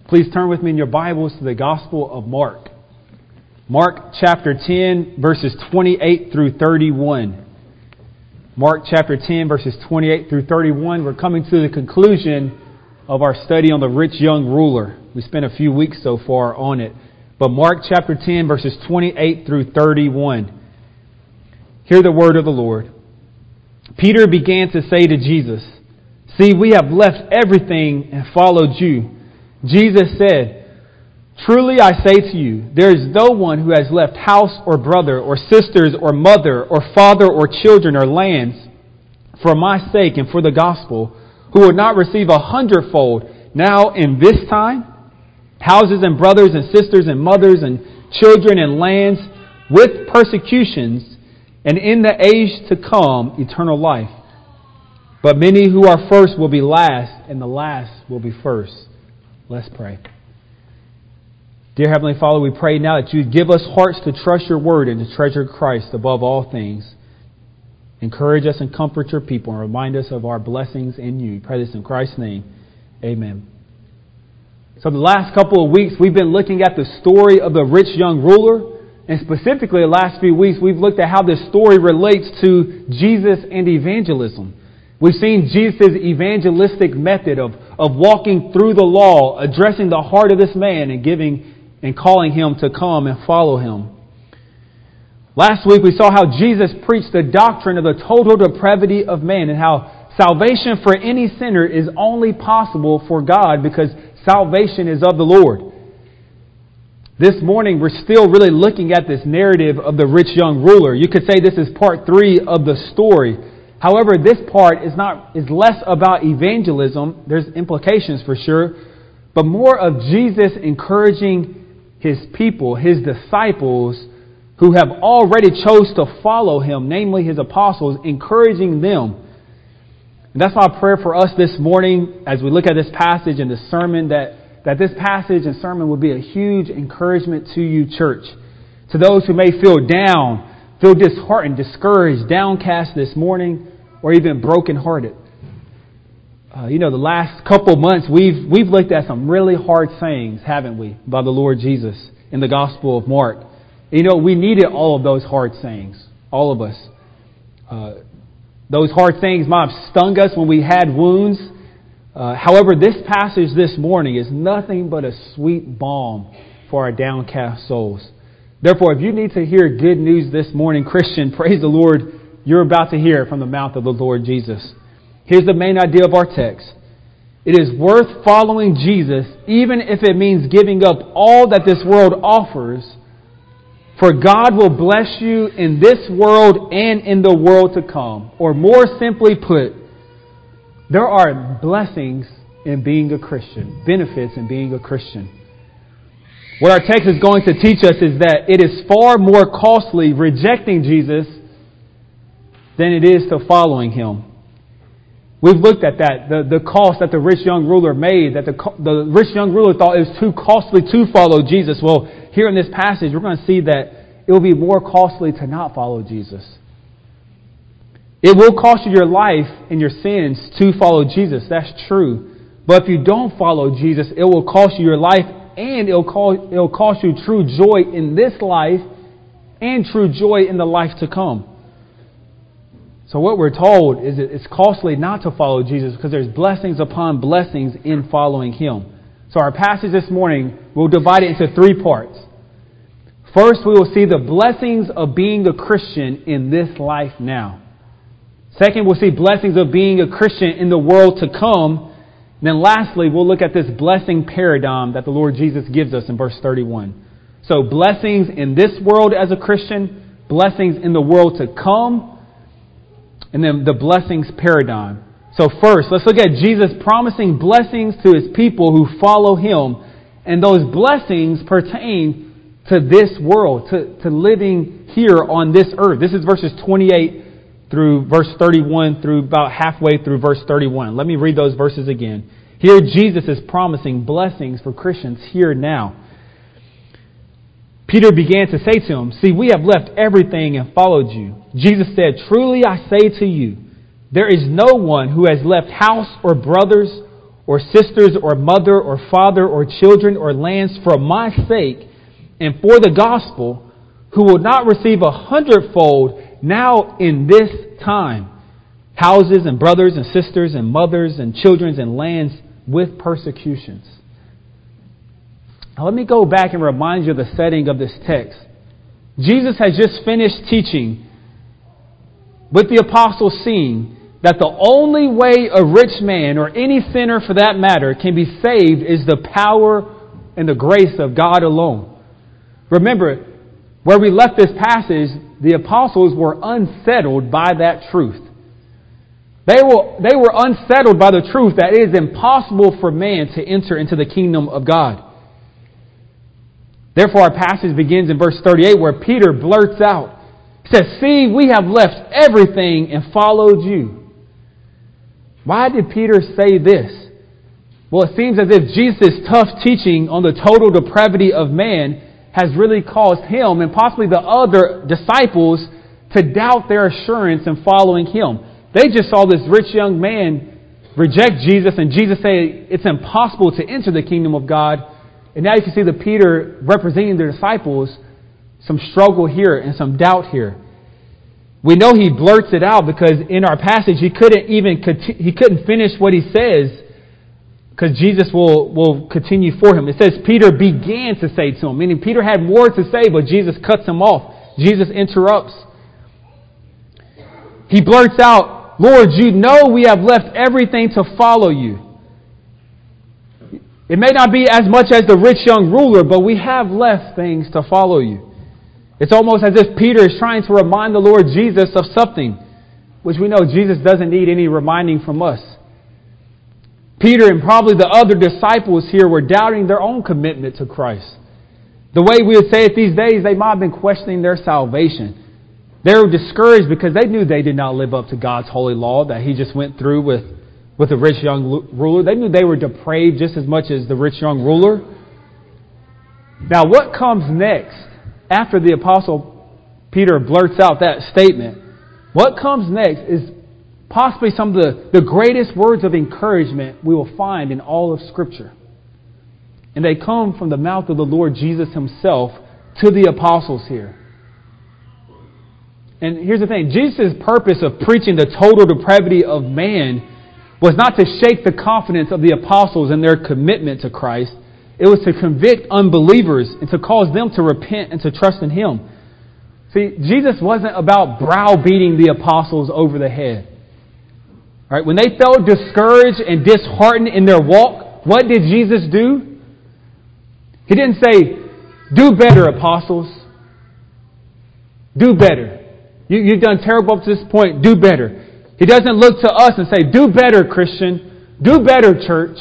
Please turn with me in your Bibles to the Gospel of Mark. Mark chapter 10, verses 28 through 31. Mark chapter 10, verses 28 through 31. We're coming to the conclusion of our study on the rich young ruler. We spent a few weeks so far on it. But Mark chapter 10, verses 28 through 31. Hear the word of the Lord. Peter began to say to Jesus, "See, we have left everything and followed you." Jesus said, "Truly I say to you, there is no one who has left house or brother or sisters or mother or father or children or lands for my sake and for the gospel, who will not receive 100-fold now in this time, houses and brothers and sisters and mothers and children and lands with persecutions, and in the age to come eternal life. But many who are first will be last, and the last will be first." Let's pray. Dear Heavenly Father, we pray now that you give us hearts to trust your word and to treasure Christ above all things. Encourage us and comfort your people and remind us of our blessings in you. We pray this in Christ's name. Amen. So the last couple of weeks, we've been looking at the story of the rich young ruler. And specifically, the last few weeks, we've looked at how this story relates to Jesus and evangelism. We've seen Jesus' evangelistic method of walking through the law, addressing the heart of this man and giving and calling him to come and follow him. Last week we saw how Jesus preached the doctrine of the total depravity of man and how salvation for any sinner is only possible for God because salvation is of the Lord. This morning we're still really looking at this narrative of the rich young ruler. You could say this is part 3 of the story. However, this part is less about evangelism. There's implications for sure, but more of Jesus encouraging his people, his disciples, who have already chose to follow him, namely his apostles, encouraging them. And that's my prayer for us this morning as we look at this passage and the sermon, that this passage and sermon will be a huge encouragement to you, church. To those who may feel down, feel disheartened, discouraged, downcast this morning, or even brokenhearted. The last couple months we've looked at some really hard sayings, haven't we, by the Lord Jesus in the Gospel of Mark. We needed all of those hard sayings, all of us. Those hard sayings might have stung us when we had wounds. However, this passage this morning is nothing but a sweet balm for our downcast souls. Therefore, if you need to hear good news this morning, Christian, praise the Lord, you're about to hear it from the mouth of the Lord Jesus. Here's the main idea of our text. It is worth following Jesus, even if it means giving up all that this world offers, for God will bless you in this world and in the world to come. Or more simply put, there are blessings in being a Christian, benefits in being a Christian. What our text is going to teach us is that it is far more costly rejecting Jesus than it is to following him. We've looked at that, the cost that the rich young ruler made, that the rich young ruler thought it was too costly to follow Jesus. Well, here in this passage, we're going to see that it will be more costly to not follow Jesus. It will cost you your life and your sins to follow Jesus. That's true. But if you don't follow Jesus, it will cost you your life and it'll cost you true joy in this life and true joy in the life to come. So what we're told is that it's costly not to follow Jesus because there's blessings upon blessings in following him. So our passage this morning, we'll divide it into 3 parts. First, we will see the blessings of being a Christian in this life now. Second, we'll see blessings of being a Christian in the world to come. And then lastly, we'll look at this blessing paradigm that the Lord Jesus gives us in verse 31. So blessings in this world as a Christian, blessings in the world to come, and then the blessings paradigm. So first, let's look at Jesus promising blessings to his people who follow him. And those blessings pertain to this world, to living here on this earth. This is verses 28 through verse 31 through about halfway through verse 31. Let me read those verses again. Here Jesus is promising blessings for Christians here now. Peter began to say to him, "See, we have left everything and followed you." Jesus said, "Truly I say to you, there is no one who has left house or brothers or sisters or mother or father or children or lands for my sake and for the gospel, who will not receive 100-fold now in this time, houses and brothers and sisters and mothers and children and lands with persecutions. Now let me go back and remind you of the setting of this text. Jesus has just finished teaching with the apostles, seeing that the only way a rich man, or any sinner for that matter, can be saved is the power and the grace of God alone. Remember, where we left this passage, the apostles were unsettled by that truth. They were unsettled by the truth that it is impossible for man to enter into the kingdom of God. Therefore, our passage begins in verse 38 where Peter blurts out, he says, "See, we have left everything and followed you." Why did Peter say this? Well, it seems as if Jesus' tough teaching on the total depravity of man has really caused him and possibly the other disciples to doubt their assurance in following him. They just saw this rich young man reject Jesus, and Jesus say it's impossible to enter the kingdom of God. And now you can see the Peter representing the disciples, some struggle here and some doubt here. We know he blurts it out because in our passage he couldn't finish what he says because Jesus will continue for him. It says Peter began to say to him, meaning Peter had more to say, but Jesus cuts him off. Jesus interrupts. He blurts out, "Lord, you know we have left everything to follow you." It may not be as much as the rich young ruler, but we have left things to follow you. It's almost as if Peter is trying to remind the Lord Jesus of something, which we know Jesus doesn't need any reminding from us. Peter and probably the other disciples here were doubting their own commitment to Christ. The way we would say it these days, they might have been questioning their salvation. They were discouraged because they knew they did not live up to God's holy law that he just went through with the rich young ruler. They knew they were depraved just as much as the rich young ruler. Now, what comes next after the Apostle Peter blurts out that statement? What comes next is possibly some of the greatest words of encouragement we will find in all of Scripture. And they come from the mouth of the Lord Jesus himself to the apostles here. And here's the thing. Jesus' purpose of preaching the total depravity of man was not to shake the confidence of the apostles in their commitment to Christ. It was to convict unbelievers and to cause them to repent and to trust in him. See, Jesus wasn't about browbeating the apostles over the head. Right? When they felt discouraged and disheartened in their walk, what did Jesus do? He didn't say, "Do better, apostles. Do better. You've done terrible up to this point. Do better." He doesn't look to us and say, "Do better, Christian. Do better, church.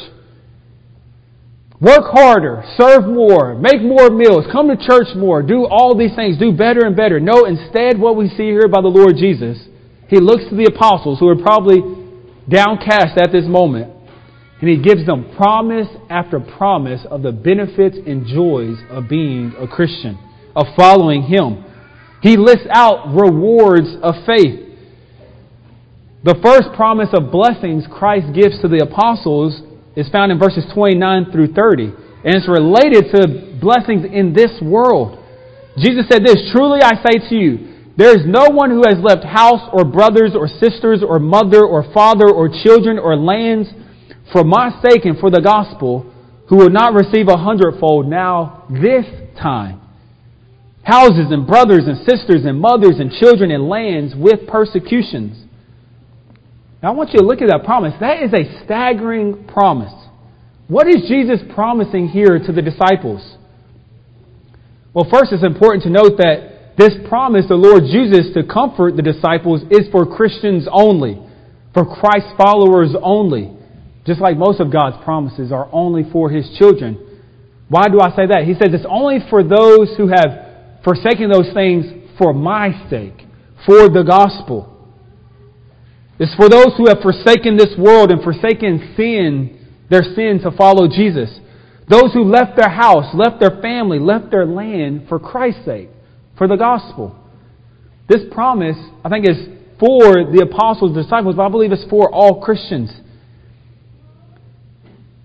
Work harder. Serve more. Make more meals. Come to church more. Do all these things. Do better and better." No, instead, what we see here by the Lord Jesus, he looks to the apostles who are probably downcast at this moment, and he gives them promise after promise of the benefits and joys of being a Christian, of following him. He lists out rewards of faith. The first promise of blessings Christ gives to the apostles is found in verses 29 through 30. And it's related to blessings in this world. Jesus said this, "Truly I say to you, there is no one who has left house or brothers or sisters or mother or father or children or lands for my sake and for the gospel who will not receive 100-fold now this time. Houses and brothers and sisters and mothers and children and lands with persecutions." Now I want you to look at that promise. That is a staggering promise. What is Jesus promising here to the disciples? Well, first it's important to note that this promise the Lord Jesus to comfort the disciples is for Christians only, for Christ's followers only. Just like most of God's promises are only for his children. Why do I say that? He says it's only for those who have forsaken those things for my sake, for the gospel. It's for those who have forsaken this world and forsaken their sin to follow Jesus. Those who left their house, left their family, left their land for Christ's sake, for the gospel. This promise, I think, is for the apostles, disciples, but I believe it's for all Christians.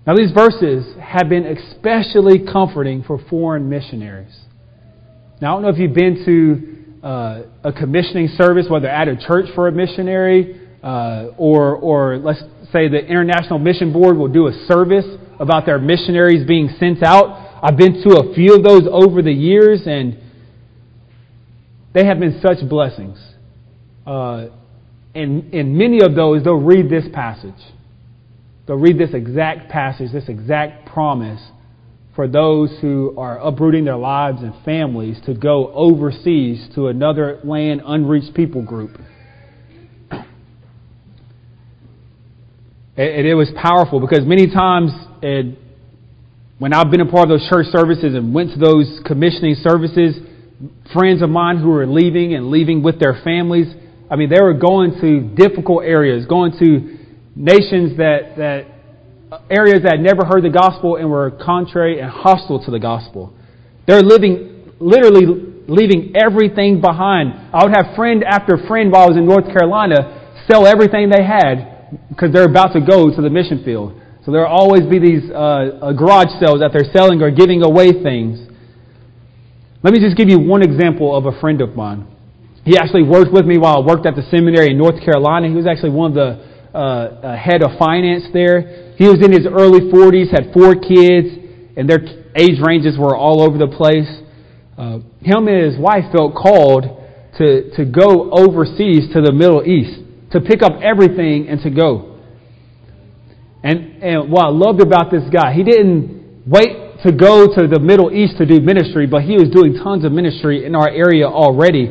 Now, these verses have been especially comforting for foreign missionaries. Now, I don't know if you've been to a commissioning service, whether at a church for a missionary, or let's say the International Mission Board will do a service about their missionaries being sent out. I've been to a few of those over the years, and they have been such blessings. And in many of those, they'll read this passage. They'll read this exact passage, this exact promise for those who are uprooting their lives and families to go overseas to another land, unreached people group. And it was powerful because many times when I've been a part of those church services and went to those commissioning services, friends of mine who were leaving with their families, I mean, they were going to difficult areas, going to nations areas that never heard the gospel and were contrary and hostile to the gospel. They're literally leaving everything behind. I would have friend after friend while I was in North Carolina sell everything they had because they're about to go to the mission field. So there will always be these garage sales that they're selling or giving away things. Let me just give you one example of a friend of mine. He actually worked with me while I worked at the seminary in North Carolina. He was actually one of the head of finance there. He was in his early 40s, had 4 kids, and their age ranges were all over the place. Him and his wife felt called to go overseas to the Middle East, to pick up everything and to go. And what I loved about this guy, he didn't wait to go to the Middle East to do ministry, but he was doing tons of ministry in our area already.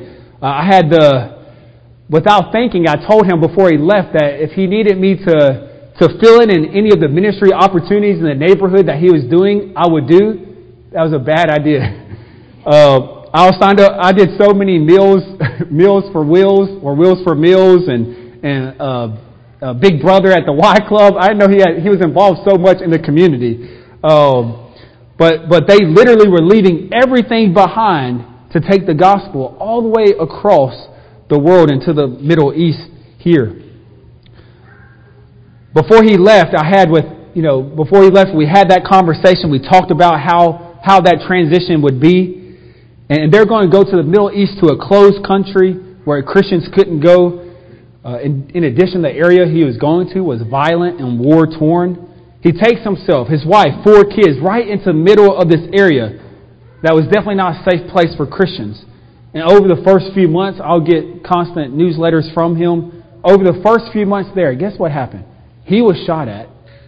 Without thinking, I told him before he left that if he needed me to fill in any of the ministry opportunities in the neighborhood that he was doing, I would do. That was a bad idea. I was signed up. I did so many meals for Wheels or Wheels for Meals and Big Brother at the Y Club. I didn't know he was involved so much in the community. But they literally were leaving everything behind to take the gospel all the way across the world into the Middle East here. Before he left, we had that conversation. We talked about how that transition would be. And they're going to go to the Middle East, to a closed country where Christians couldn't go. In addition, the area he was going to was violent and war-torn. He takes himself, his wife, 4 kids, right into the middle of this area that was definitely not a safe place for Christians. And over the first few months, I'll get constant newsletters from him. Over the first few months there, guess what happened? He was shot at.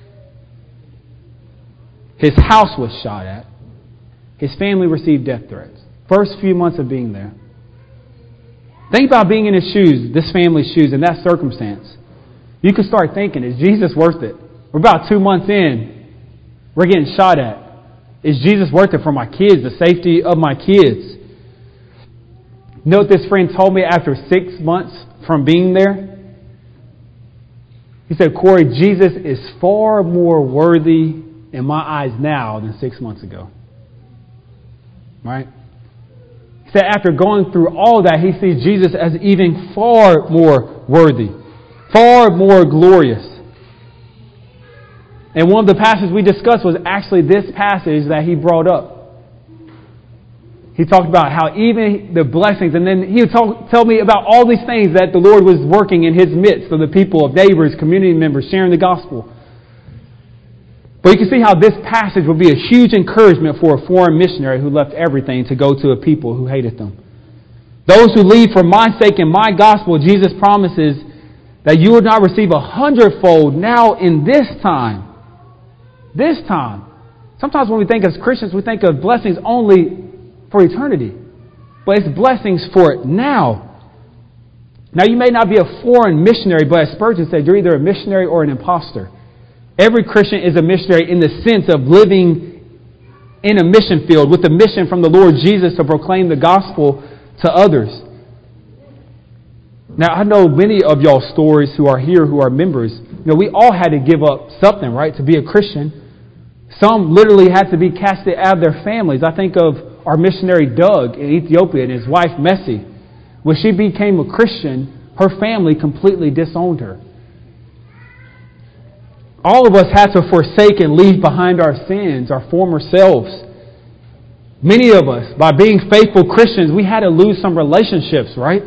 His house was shot at. His family received death threats. First few months of being there. Think about being in his shoes, this family's shoes, in that circumstance. You could start thinking, is Jesus worth it? We're about 2 months in. We're getting shot at. Is Jesus worth it for my kids, the safety of my kids? You know what this friend told me after 6 months from being there? He said, Corey, Jesus is far more worthy in my eyes now than 6 months ago. Right? He said after going through all that, he sees Jesus as even far more worthy, far more glorious. And one of the passages we discussed was actually this passage that he brought up. He talked about how even the blessings, and then he would tell me about all these things that the Lord was working in his midst of the people, of neighbors, community members, sharing the gospel. But you can see how this passage will be a huge encouragement for a foreign missionary who left everything to go to a people who hated them. Those who leave for my sake and my gospel, Jesus promises that you will not receive 100-fold now in this time. This time. Sometimes when we think as Christians, we think of blessings only for eternity. But it's blessings for now. Now, you may not be a foreign missionary, but as Spurgeon said, you're either a missionary or an imposter. Every Christian is a missionary in the sense of living in a mission field with a mission from the Lord Jesus to proclaim the gospel to others. Now, I know many of y'all stories who are here who are members. We all had to give up something, right, to be a Christian. Some literally had to be casted out of their families. I think of our missionary Doug in Ethiopia and his wife Messi. When she became a Christian, her family completely disowned her. all of us had to forsake and leave behind our sins, our former selves. Many of us, by being faithful Christians, we had to lose some relationships, right?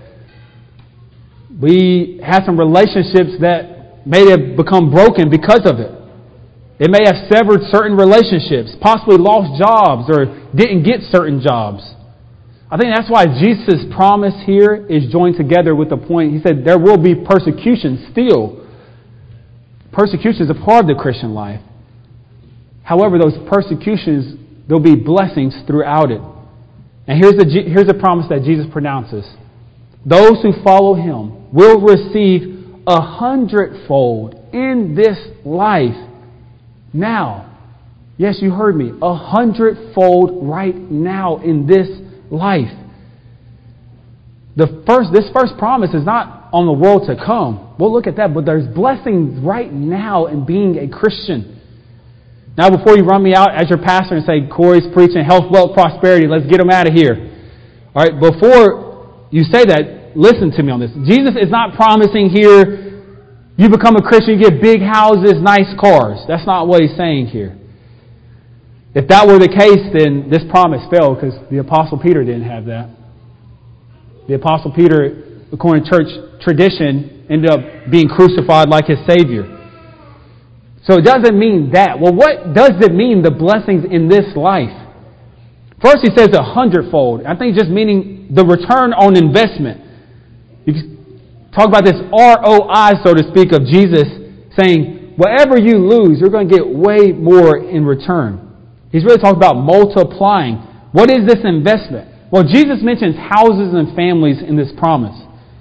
We had some relationships that may have become broken because of it. It may have severed certain relationships, possibly lost jobs or didn't get certain jobs. I think that's why Jesus' promise here is joined together with the point. He said there will be persecution still. Persecution is a part of the Christian life. However, those persecutions, there'll be blessings throughout it. And here's the promise that Jesus pronounces. Those who follow Him will receive 100-fold in this life. Now, yes, you heard me, 100-fold right now in this life. This first promise is not on the world to come. We'll look at that, but there's blessings right now in being a Christian. Now, before you run me out as your pastor and say, Corey's preaching health, wealth, prosperity, let's get him out of here. All right, before you say that, listen to me on this. Jesus is not promising here, you become a Christian, you get big houses, nice cars. That's not what He's saying here. If that were the case, then this promise fell because the Apostle Peter didn't have that. The Apostle Peter, according to church tradition, ended up being crucified like his Savior. So it doesn't mean that. Well, what does it mean, the blessings in this life? First, he says 100-fold. I think just meaning the return on investment. You can talk about this ROI, so to speak, of Jesus saying, whatever you lose, you're going to get way more in return. He's really talking about multiplying. What is this investment? Well, Jesus mentions houses and families in this promise.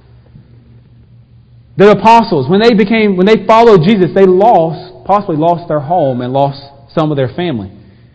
The apostles, when they followed Jesus, they possibly lost their home and lost some of their family.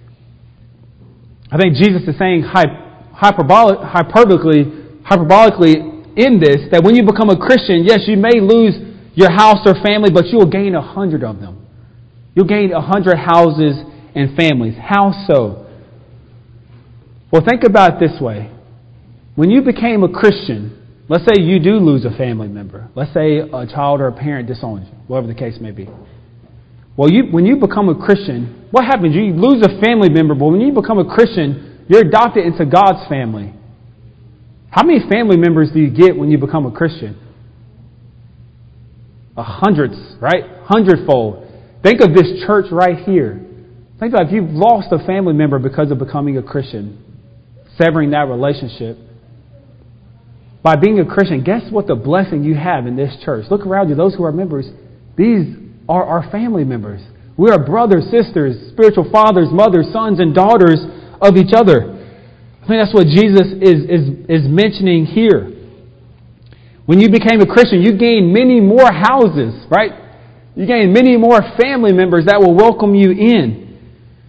I think Jesus is saying hyperbolically in this, that when you become a Christian, yes, you may lose your house or family, but you will gain 100 of them. You'll gain 100 houses and families. How so? Well, think about it this way. When you became a Christian, let's say you do lose a family member. Let's say a child or a parent disowns you, whatever the case may be. Well, when you become a Christian, what happens? You lose a family member, but when you become a Christian, you're adopted into God's family. How many family members do you get when you become a Christian? Hundreds, right? 100-fold. Think of this church right here. Think about if you've lost a family member because of becoming a Christian, severing that relationship. By being a Christian, guess what the blessing you have in this church? Look around you, those who are members. These are our family members. We are brothers, sisters, spiritual fathers, mothers, sons, and daughters of each other. I think that's what Jesus is mentioning here. When you became a Christian, you gained many more houses, right? You gained many more family members that will welcome you in.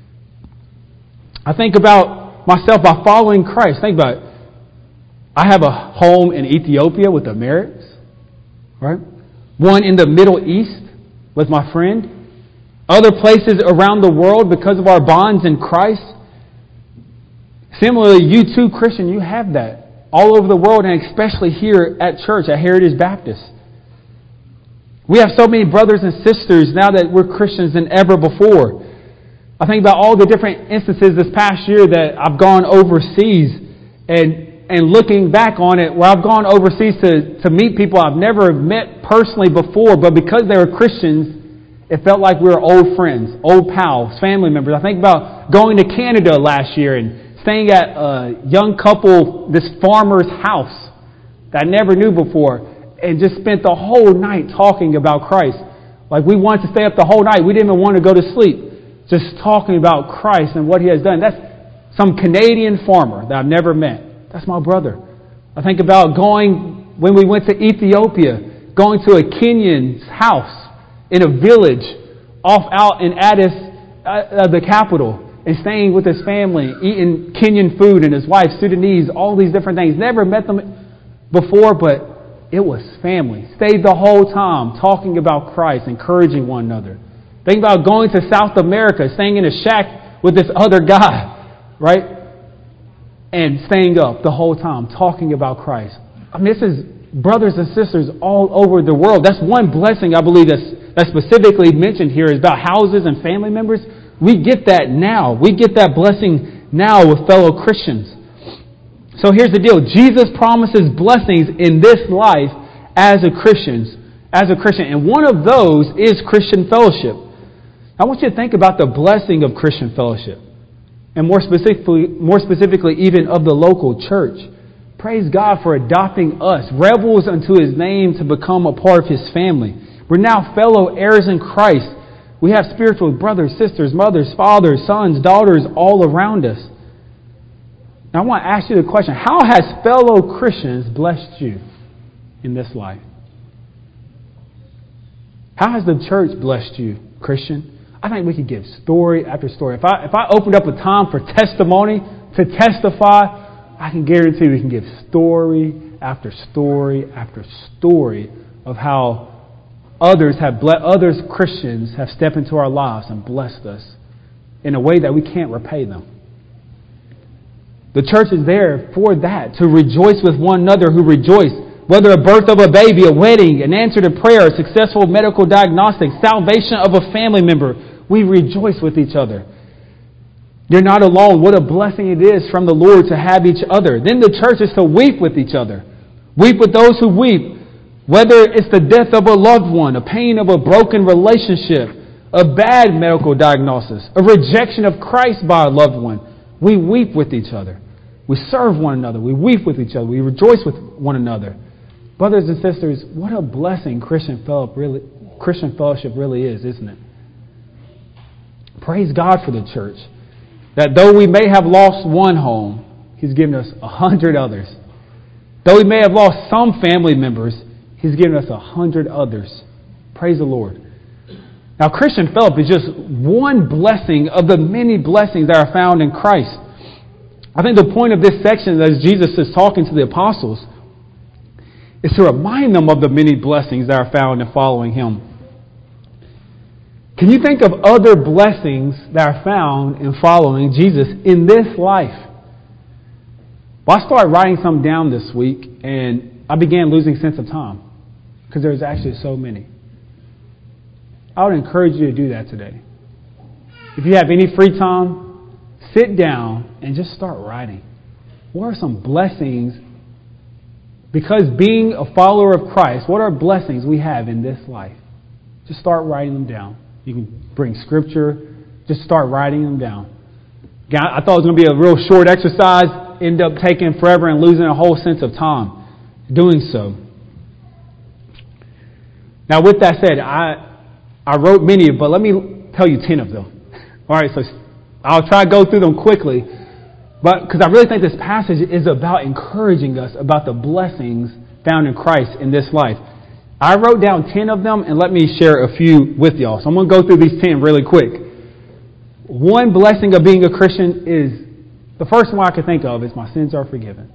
I think about myself by following Christ. Think about it. I have a home in Ethiopia with the Merritts, right? One in the Middle East with my friend. Other places around the world because of our bonds in Christ. Similarly, you too, Christian, you have that all over the world, and especially here at church, at Heritage Baptist. We have so many brothers and sisters now that we're Christians than ever before. I think about all the different instances this past year that I've gone overseas and looking back on it, where I've gone overseas to meet people I've never met personally before, but because they were Christians, it felt like we were old friends, old pals, family members. I think about going to Canada last year and staying at a young couple, this farmer's house that I never knew before, and just spent the whole night talking about Christ. Like we wanted to stay up the whole night. We didn't even want to go to sleep. Just talking about Christ and what He has done. That's some Canadian farmer that I've never met. That's my brother. I think about when we went to Ethiopia, going to a Kenyan's house in a village out in Addis, the capital, and staying with his family, eating Kenyan food, and his wife, Sudanese, all these different things. Never met them before, but it was family. Stayed the whole time talking about Christ, encouraging one another. Think about going to South America, staying in a shack with this other guy, right? And staying up the whole time, talking about Christ. I mean, this is brothers and sisters all over the world. That's one blessing, I believe, that's that's specifically mentioned here is about houses and family members. We get that now. We get that blessing now with fellow Christians. So here's the deal. Jesus promises blessings in this life as a Christian. And one of those is Christian fellowship. I want you to think about the blessing of Christian fellowship. And more specifically, even of the local church. Praise God for adopting us, rebels unto His name, to become a part of His family. We're now fellow heirs in Christ. We have spiritual brothers, sisters, mothers, fathers, sons, daughters all around us. Now I want to ask you the question, how has fellow Christians blessed you in this life? How has the church blessed you, Christian? I think we could give story after story. If I opened up a time for testimony to testify, I can guarantee we can give story after story after story of how other Christians have stepped into our lives and blessed us in a way that we can't repay them. The church is there for that, to rejoice with one another who rejoice. Whether a birth of a baby, a wedding, an answer to prayer, a successful medical diagnostic, salvation of a family member, we rejoice with each other. You're not alone. What a blessing it is from the Lord to have each other. Then the church is to weep with each other. Weep with those who weep. Whether it's the death of a loved one, a pain of a broken relationship, a bad medical diagnosis, a rejection of Christ by a loved one, we weep with each other. We serve one another. We weep with each other. We rejoice with one another. Brothers and sisters, what a blessing Christian fellowship really is, isn't it? Praise God for the church. That though we may have lost one home, He's given us 100 others. Though we may have lost some family members, He's given us 100 others. Praise the Lord. Now, Christian fellowship is just one blessing of the many blessings that are found in Christ. I think the point of this section, as Jesus is talking to the apostles, is to remind them of the many blessings that are found in following Him. Can you think of other blessings that are found in following Jesus in this life? Well, I started writing some down this week, and I began losing sense of time because there's actually so many. I would encourage you to do that today. If you have any free time, sit down and just start writing. What are some blessings? Because being a follower of Christ, what are blessings we have in this life? Just start writing them down. You can bring scripture. Just start writing them down. I thought it was going to be a real short exercise. End up taking forever and losing a whole sense of time doing so. Now, with that said, I wrote many, but let me tell you 10 of them. All right, so I'll try to go through them quickly, but because I really think this passage is about encouraging us about the blessings found in Christ in this life. I wrote down 10 of them, and let me share a few with y'all. So I'm going to go through these 10 really quick. One blessing of being a Christian is, the first one I can think of is my sins are forgiven.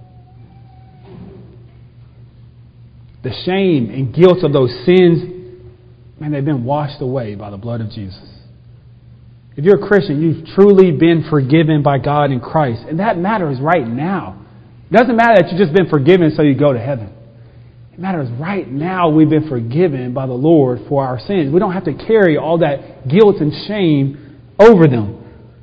The shame and guilt of those sins, man, they've been washed away by the blood of Jesus. If you're a Christian, you've truly been forgiven by God in Christ. And that matters right now. It doesn't matter that you've just been forgiven so you go to heaven. It matters right now we've been forgiven by the Lord for our sins. We don't have to carry all that guilt and shame over them.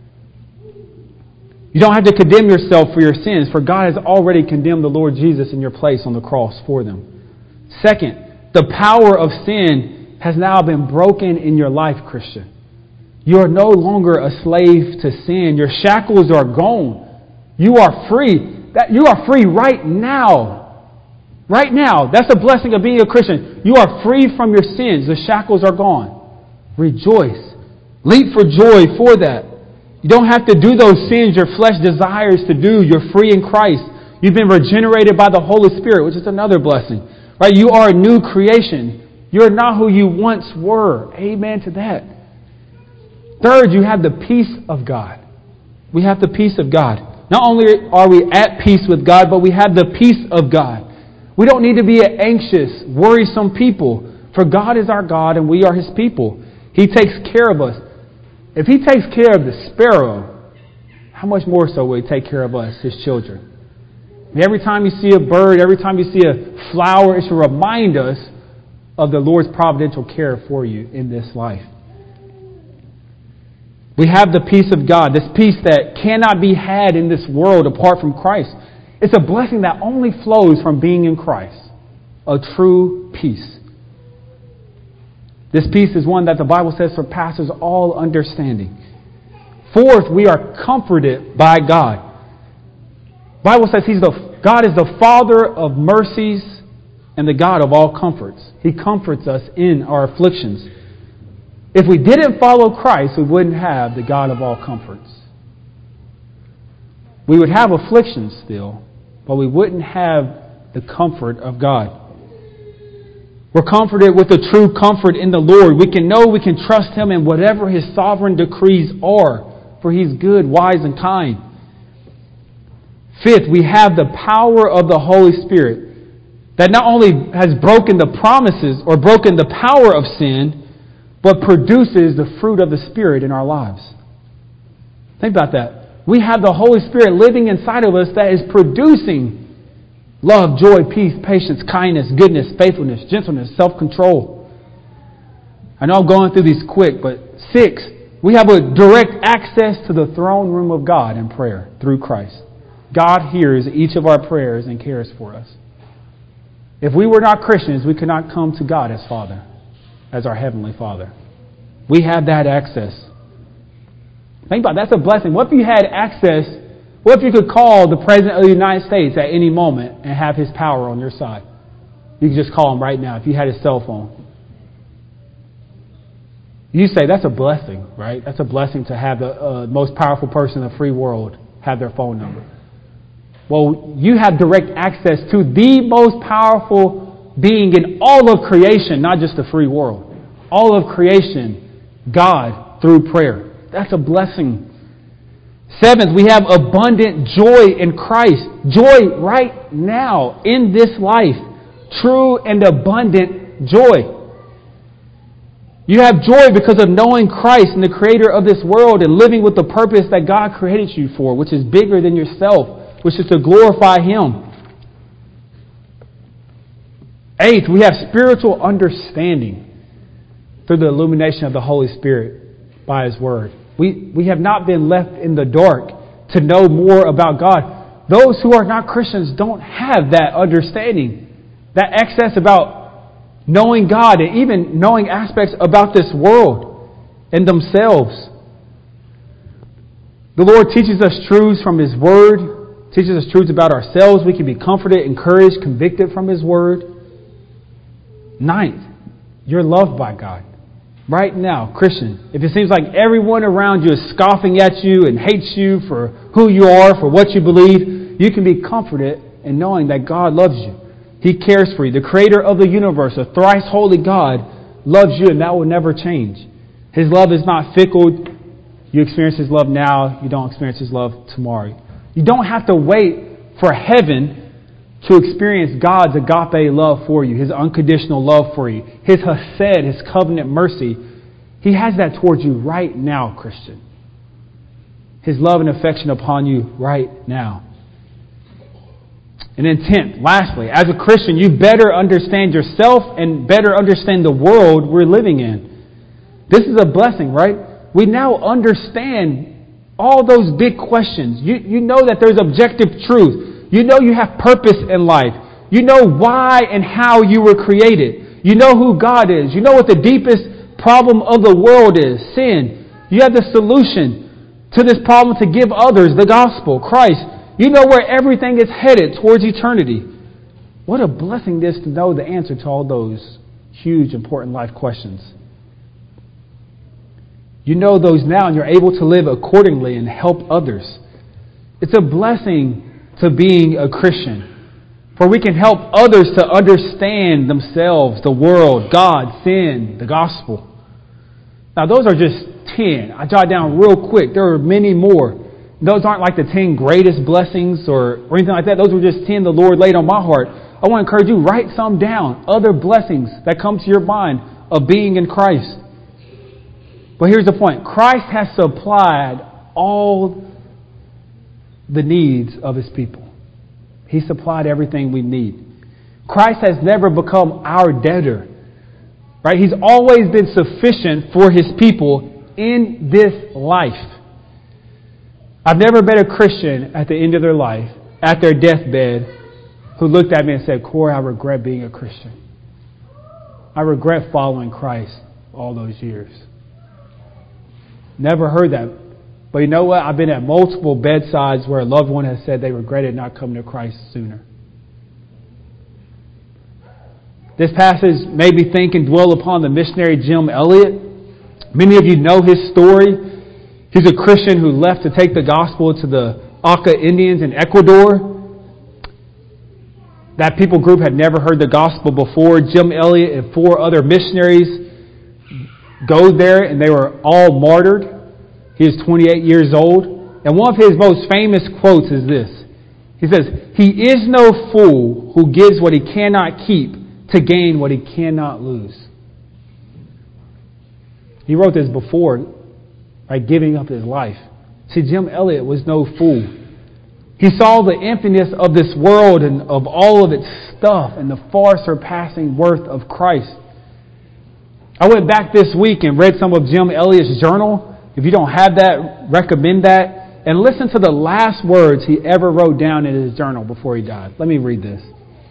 You don't have to condemn yourself for your sins, for God has already condemned the Lord Jesus in your place on the cross for them. Second, the power of sin has now been broken in your life, Christian. You are no longer a slave to sin. Your shackles are gone. You are free. You are free right now. Right now. That's a blessing of being a Christian. You are free from your sins. The shackles are gone. Rejoice. Leap for joy for that. You don't have to do those sins your flesh desires to do. You're free in Christ. You've been regenerated by the Holy Spirit, which is another blessing. Right? You are a new creation. You're not who you once were. Amen to that. Third, you have the peace of God. We have the peace of God. Not only are we at peace with God, but we have the peace of God. We don't need to be anxious, worrisome people, for God is our God and we are His people. He takes care of us. If He takes care of the sparrow, how much more so will He take care of us, His children? Every time you see a bird, every time you see a flower, it should remind us of the Lord's providential care for you in this life. We have the peace of God, this peace that cannot be had in this world apart from Christ. It's a blessing that only flows from being in Christ, a true peace. This peace is one that the Bible says surpasses all understanding. Fourth, we are comforted by God. The Bible says God is the Father of mercies and the God of all comforts. He comforts us in our afflictions. If we didn't follow Christ, we wouldn't have the God of all comforts. We would have afflictions still, but we wouldn't have the comfort of God. We're comforted with the true comfort in the Lord. We can know we can trust Him in whatever His sovereign decrees are, for He's good, wise, and kind. Fifth, we have the power of the Holy Spirit that not only has broken the promises or broken the power of sin, but produces the fruit of the Spirit in our lives. Think about that. We have the Holy Spirit living inside of us that is producing love, joy, peace, patience, kindness, goodness, faithfulness, gentleness, self-control. I know I'm going through these quick, but 6, we have a direct access to the throne room of God in prayer through Christ. God hears each of our prayers and cares for us. If we were not Christians, we could not come to God as Father, as our Heavenly Father. We have that access. Think about it, that's a blessing. What if you had access? What if you could call the President of the United States at any moment and have his power on your side? You could just call him right now if you had his cell phone. You say that's a blessing, right? That's a blessing to have the most powerful person in the free world have their phone number. Well, you have direct access to the most powerful being in all of creation, not just the free world. All of creation, God, through prayer. That's a blessing. 7th, we have abundant joy in Christ. Joy right now in this life. True and abundant joy. You have joy because of knowing Christ and the creator of this world and living with the purpose that God created you for, which is bigger than yourself, which is to glorify Him. 8th, we have spiritual understanding through the illumination of the Holy Spirit by His Word. We have not been left in the dark to know more about God. Those who are not Christians don't have that understanding, that access about knowing God and even knowing aspects about this world and themselves. The Lord teaches us truths from His Word, teaches us truths about ourselves. We can be comforted, encouraged, convicted from His Word. 9th, you're loved by God. Right now, Christian, if it seems like everyone around you is scoffing at you and hates you for who you are, for what you believe, you can be comforted in knowing that God loves you. He cares for you. The creator of the universe, a thrice holy God, loves you, and that will never change. His love is not fickle. You experience His love now. You don't experience His love tomorrow. You don't have to wait for heaven to experience God's agape love for you, His unconditional love for you, His hesed, His covenant mercy. He has that towards you right now, Christian. His love and affection upon you right now. And then 10th, lastly, as a Christian, you better understand yourself and better understand the world we're living in. This is a blessing, right? We now understand all those big questions. You know that there's objective truth. You know you have purpose in life. You know why and how you were created. You know who God is. You know what the deepest problem of the world is, sin. You have the solution to this problem to give others the gospel, Christ. You know where everything is headed towards eternity. What a blessing it is to know the answer to all those huge, important life questions. You know those now and you're able to live accordingly and help others. It's a blessing to being a Christian, for we can help others to understand themselves, the world, God, sin, the gospel. Now those are just 10. I jot down real quick. There are many more. Those aren't like the 10 greatest blessings or anything like that. Those were just 10 the Lord laid on my heart. I want to encourage you, write some down. Other blessings that come to your mind of being in Christ. But here's the point. Christ has supplied all the needs of His people. He supplied everything we need. Christ has never become our debtor. Right? He's always been sufficient for His people in this life. I've never met a Christian at the end of their life, at their deathbed, who looked at me and said, Corey, I regret being a Christian. I regret following Christ all those years. Never heard that. But you know what? I've been at multiple bedsides where a loved one has said they regretted not coming to Christ sooner. This passage made me think and dwell upon the missionary Jim Elliot. Many of you know his story. He's a Christian who left to take the gospel to the Auca Indians in Ecuador. That people group had never heard the gospel before. Jim Elliot and 4 other missionaries go there, and they were all martyred. He is 28 years old. And one of his most famous quotes is this. He says, "He is no fool who gives what he cannot keep to gain what he cannot lose." He wrote this before, by giving up his life. See, Jim Elliot was no fool. He saw the emptiness of this world and of all of its stuff and the far surpassing worth of Christ. I went back this week and read some of Jim Elliot's journal. If you don't have that, recommend that. And listen to the last words he ever wrote down in his journal before he died. Let me read this.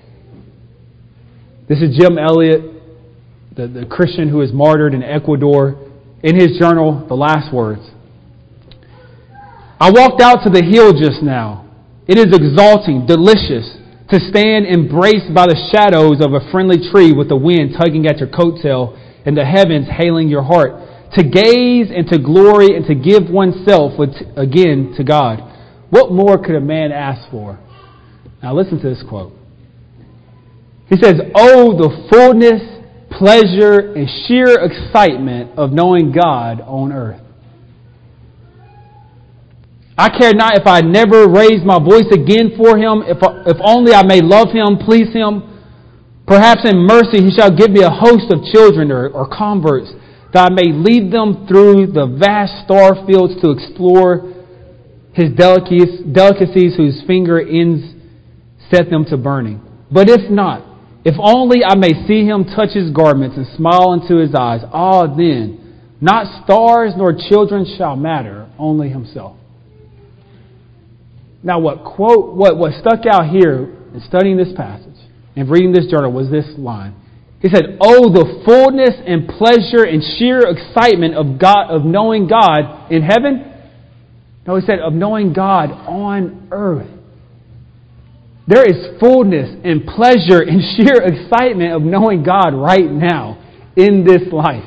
This is Jim Elliot, the Christian who was martyred in Ecuador. In his journal, the last words. "I walked out to the hill just now. It is exalting, delicious, to stand embraced by the shadows of a friendly tree with the wind tugging at your coattail and the heavens hailing your heart. To gaze and to glory and to give oneself again to God. What more could a man ask for?" Now listen to this quote. He says, "Oh, the fullness, pleasure, and sheer excitement of knowing God on earth. I care not if I never raise my voice again for Him, if only I may love Him, please Him. Perhaps in mercy He shall give me a host of children or converts, that I may lead them through the vast star fields to explore His delicacies whose finger ends set them to burning. But if not, if only I may see Him touch His garments and smile into His eyes, then, not stars nor children shall matter, only Himself." Now what stuck out here in studying this passage and reading this journal was this line. He said, "Oh, the fullness and pleasure and sheer excitement of God, of knowing God in heaven." No, he said, of knowing God on earth. There is fullness and pleasure and sheer excitement of knowing God right now in this life.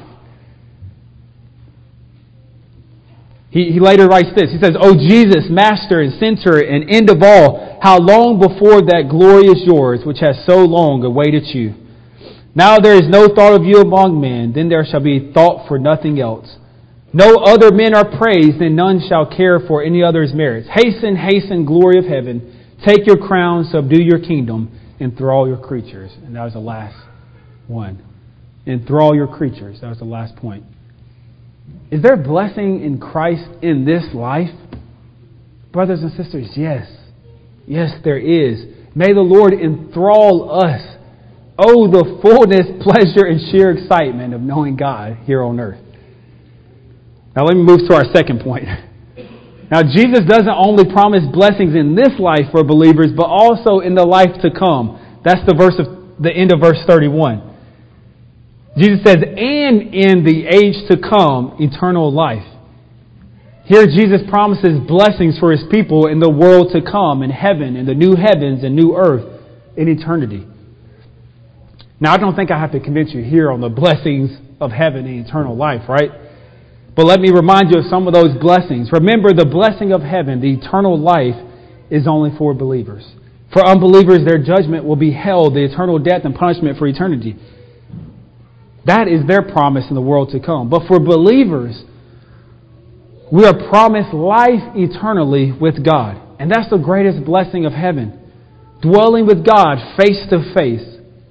He later writes this. He says, "O Jesus, Master and Center and end of all, how long before that glory is yours, which has so long awaited you. Now there is no thought of you among men, then there shall be thought for nothing else. No other men are praised, and none shall care for any other's merits. Hasten, hasten, glory of heaven. Take your crown, subdue your kingdom, enthrall your creatures." And that was the last one. Enthrall your creatures. That was the last point. Is there blessing in Christ in this life? Brothers and sisters, yes. Yes, there is. May the Lord enthrall us. Oh, the fullness, pleasure, and sheer excitement of knowing God here on earth. Now let me move to our second point. Now Jesus doesn't only promise blessings in this life for believers, but also in the life to come. That's the end of verse 31. Jesus says, "and in the age to come, eternal life." Here Jesus promises blessings for His people in the world to come, in heaven, in the new heavens and new earth, in eternity. Now I don't think I have to convince you here on the blessings of heaven and eternal life, right? But let me remind you of some of those blessings. Remember, the blessing of heaven, the eternal life, is only for believers. For unbelievers, their judgment will be hell, the eternal death and punishment for eternity. That is their promise in the world to come. But for believers, we are promised life eternally with God. And that's the greatest blessing of heaven. Dwelling with God face to face.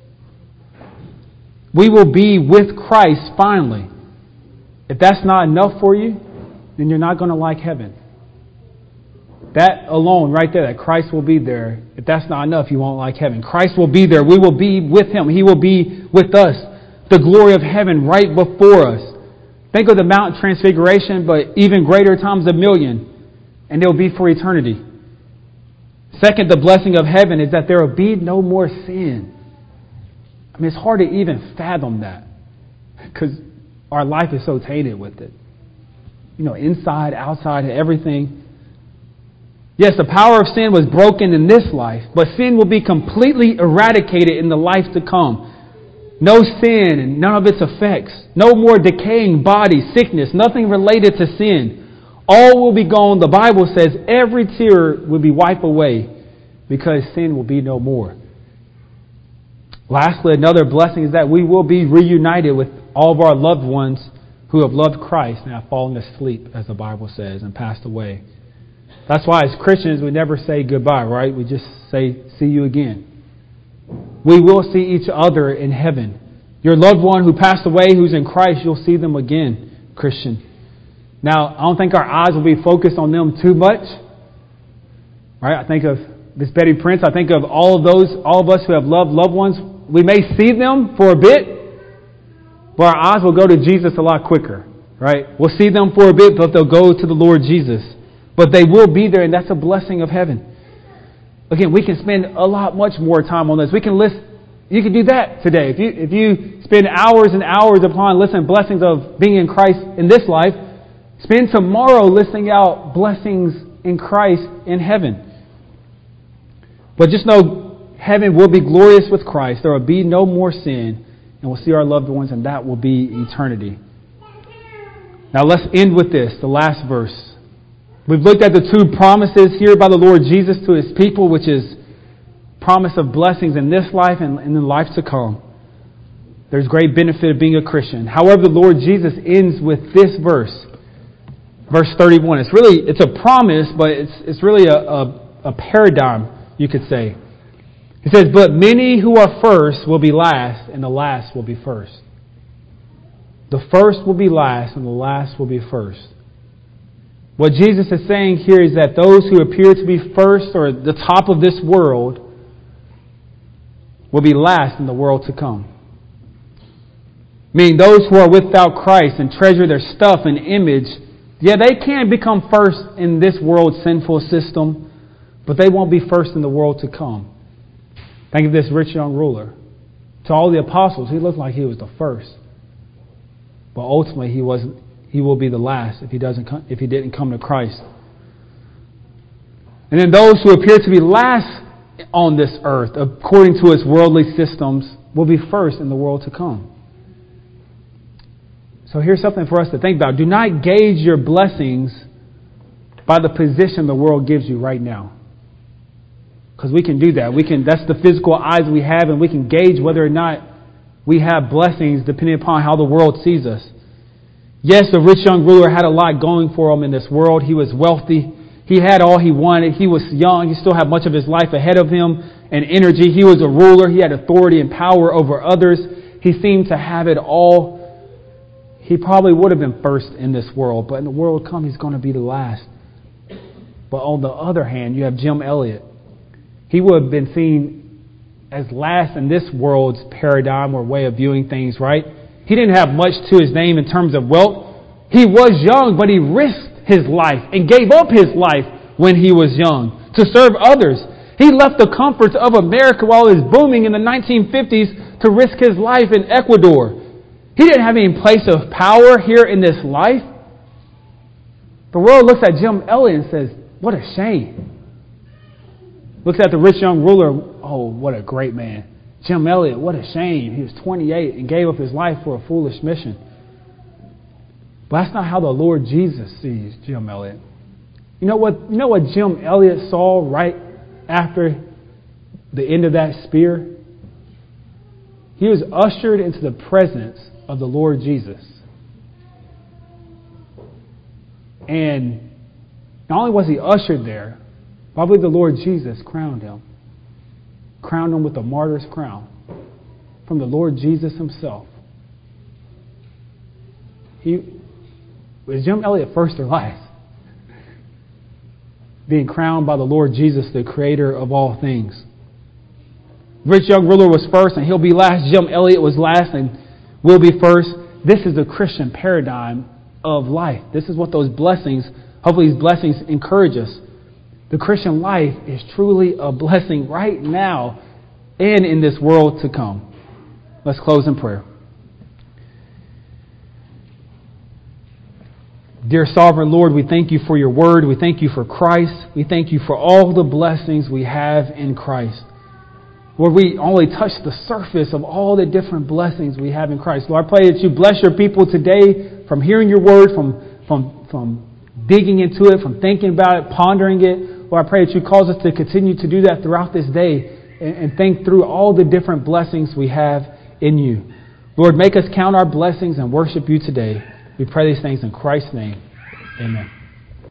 We will be with Christ finally. If that's not enough for you, then you're not going to like heaven. That alone right there, that Christ will be there. If that's not enough, you won't like heaven. Christ will be there. We will be with Him. He will be with us. the glory of heaven right before us. Think of the Mount Transfiguration, but even greater times a million, and they'll be for eternity. Second, the blessing of heaven is that there will be no more sin. I mean, it's hard to even fathom that because our life is so tainted with it. You know, inside, outside, everything. Yes, the power of sin was broken in this life, but sin will be completely eradicated in the life to come. No sin and none of its effects. No more decaying body, sickness, nothing related to sin. All will be gone. The Bible says every tear will be wiped away because sin will be no more. Lastly, another blessing is that we will be reunited with all of our loved ones who have loved Christ and have fallen asleep, as the Bible says, and passed away. That's why as Christians we never say goodbye, right? We just say, see you again. We will see each other in heaven. Your loved one who passed away, who's in Christ, you'll see them again, Christian. Now, I don't think our eyes will be focused on them too much. Right? I think of Miss Betty Prince. I think of all of us who have loved ones. We may see them for a bit, but our eyes will go to Jesus a lot quicker. Right? We'll see them for a bit, but they'll go to the Lord Jesus. But they will be there, and that's a blessing of heaven. Again, we can spend a lot much more time on this. We can list. You can do that today. If you spend hours and hours upon listing blessings of being in Christ in this life, spend tomorrow listing out blessings in Christ in heaven. But just know, heaven will be glorious with Christ. There will be no more sin, and we'll see our loved ones, and that will be eternity. Now let's end with this, the last verse. We've looked at the two promises here by the Lord Jesus to His people, which is promise of blessings in this life and in the life to come. There's great benefit of being a Christian. However, the Lord Jesus ends with this verse, verse 31. It's a promise, but it's really a paradigm, you could say. He says, "But many who are first will be last, and the last will be first." The first will be last, and the last will be first. What Jesus is saying here is that those who appear to be first or the top of this world will be last in the world to come. Meaning those who are without Christ and treasure their stuff and image, yeah, they can become first in this world's sinful system, but they won't be first in the world to come. Think of this rich young ruler. To all the apostles, he looked like he was the first. But ultimately he wasn't. He will be the last if he didn't come to Christ. And then those who appear to be last on this earth, according to its worldly systems, will be first in the world to come. So here's something for us to think about. Do not gauge your blessings by the position the world gives you right now. Because we can do that. That's the physical eyes we have, and we can gauge whether or not we have blessings depending upon how the world sees us. Yes, the rich young ruler had a lot going for him in this world. He was wealthy. He had all he wanted. He was young. He still had much of his life ahead of him and energy. He was a ruler. He had authority and power over others. He seemed to have it all. He probably would have been first in this world, but in the world to come, he's going to be the last. But on the other hand, you have Jim Elliot. He would have been seen as last in this world's paradigm or way of viewing things, right? He didn't have much to his name in terms of wealth. He was young, but he risked his life and gave up his life when he was young to serve others. He left the comforts of America while it was booming in the 1950s to risk his life in Ecuador. He didn't have any place of power here in this life. The world looks at Jim Elliot and says, what a shame. Looks at the rich young ruler, oh, what a great man. Jim Elliot, what a shame. He was 28 and gave up his life for a foolish mission. But that's not how the Lord Jesus sees Jim Elliot. You know what Jim Elliot saw right after the end of that spear? He was ushered into the presence of the Lord Jesus. And not only was he ushered there, probably the Lord Jesus crowned him. Crowned him with a martyr's crown from the Lord Jesus himself. Was Jim Elliot first or last? Being crowned by the Lord Jesus, the creator of all things. Rich young ruler was first and he'll be last. Jim Elliot was last. And will be first. This is the Christian paradigm of life. This is what those blessings, hopefully these blessings encourage us. The Christian life is truly a blessing right now and in this world to come. Let's close in prayer. Dear Sovereign Lord, we thank you for your word. We thank you for Christ. We thank you for all the blessings we have in Christ. Lord, we only touch the surface of all the different blessings we have in Christ. Lord, I pray that you bless your people today from hearing your word, from digging into it, from thinking about it, pondering it. Lord, I pray that you cause us to continue to do that throughout this day and think through all the different blessings we have in you. Lord, make us count our blessings and worship you today. We pray these things in Christ's name. Amen.